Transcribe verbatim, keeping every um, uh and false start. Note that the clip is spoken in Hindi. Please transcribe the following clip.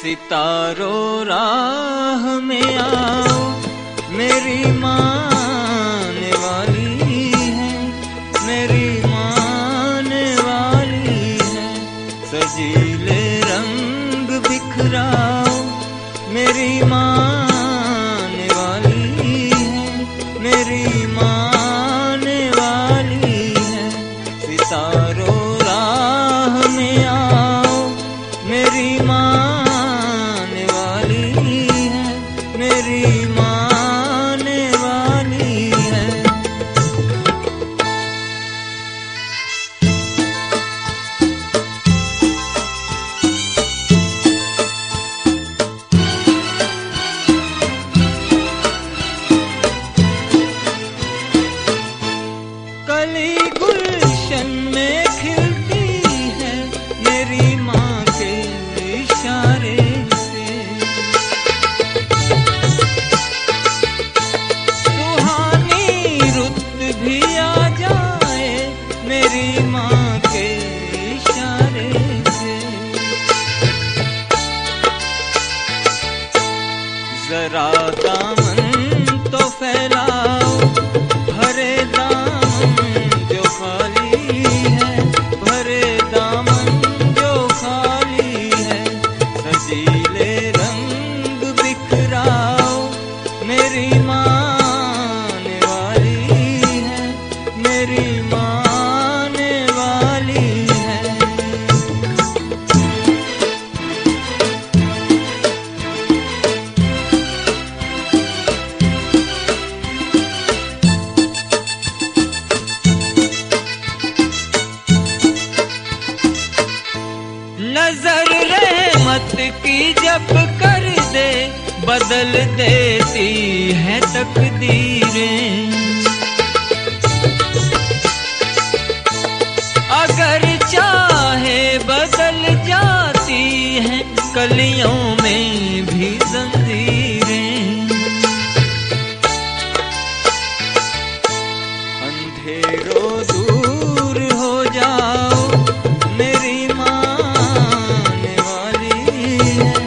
सितारों राह में आओ, मेरी माने वाली है, मेरी माने वाली है। सजीले रंग बिखराओ, मेरी माने वाली है, मेरी माने वाली है। सितारों राह में आओ, मेरी माने वाली है, मेरी माने वाली है। कली गुलशन में खिलती है मेरी माँ के इशारे से। सुहानी रुत भी आ जाए मेरी माँ के इशारे से। जरा दामन तो फैलाओ, भरे दामन जो खाली है, भरे दामन जो खाली है। सजीले रंग बिखराओ, मेरी माने वाली है, मेरी माने वाली है। नजर रहमत की जब कर दे, बदल देती है तकदीरें। अगर चाहे बदल जाती हैं कलियों में भी जंजीरें। अंधेरों दूर हो जाओ, मेरी माने वाली है,